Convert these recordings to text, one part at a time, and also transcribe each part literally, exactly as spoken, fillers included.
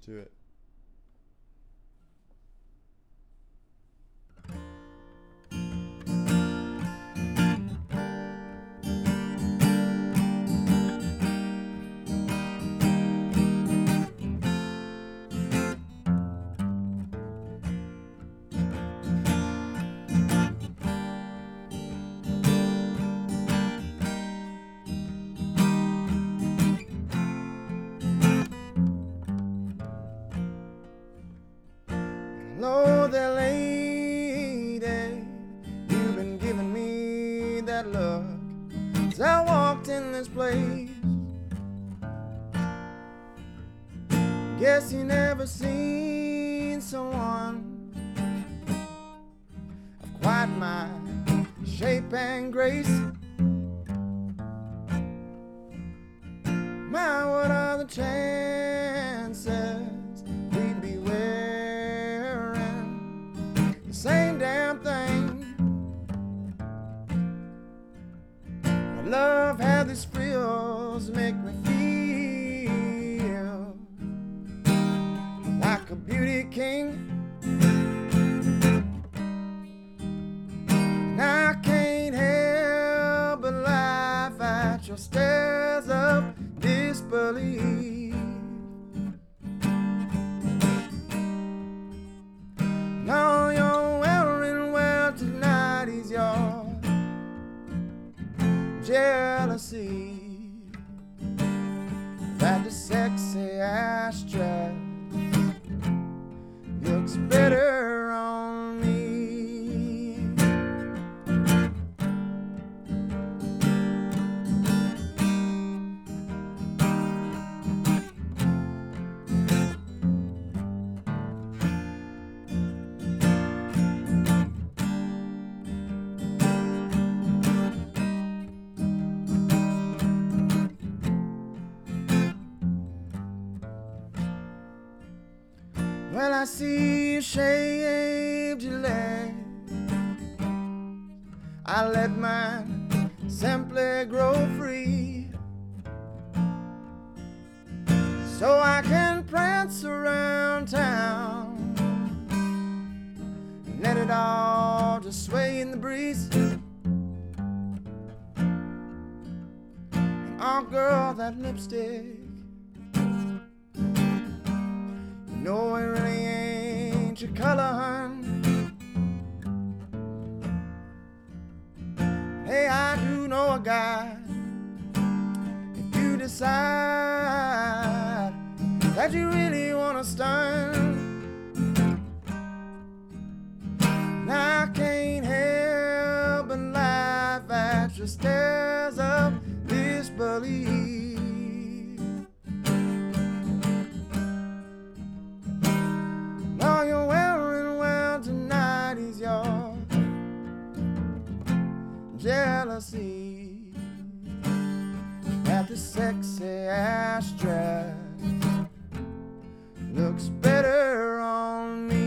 to it. Hello there, lady, you've been giving me that look as I walked in this place. Guess you never seen someone of quite my shape and grace. My, what are the chances we'd be wearing the same damn thing? My love had these frills make me feel like a beauty king. And I can't help but laugh at your stares of disbelief. And all you're wearing well tonight is your jealousy that the sexy ass dress looks better on me. Well, I see you shaved your leg, I let mine simply grow free, so I can prance around town and let it all just sway in the breeze. And oh girl, that lipstick, no, it really ain't your color, hun. Hey, I do know a guy. If you decide that you really wanna stun, and I can't help but laugh at your stares of disbelief. All you're wearing well tonight is your jealousy that the sexy ass dress looks better on me.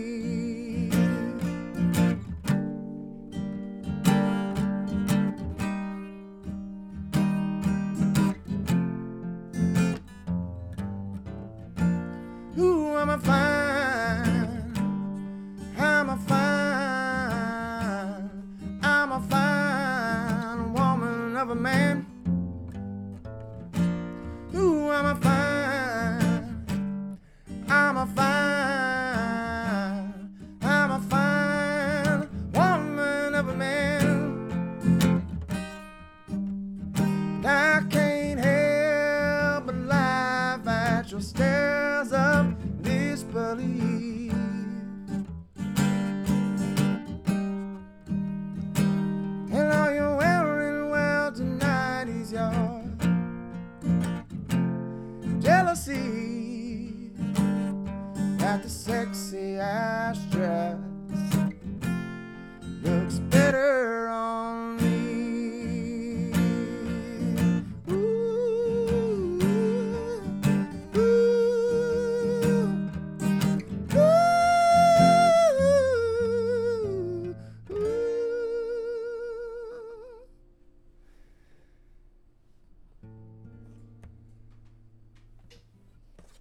Ooh, I'm a fine I'm a fine, I'm a fine woman of a man. Ooh, I'm a fine, I'm a fine, I'm a fine woman of a man. And I can't help but laugh at your stares of disbelief. Jealousy that the sexy ass dress looks better on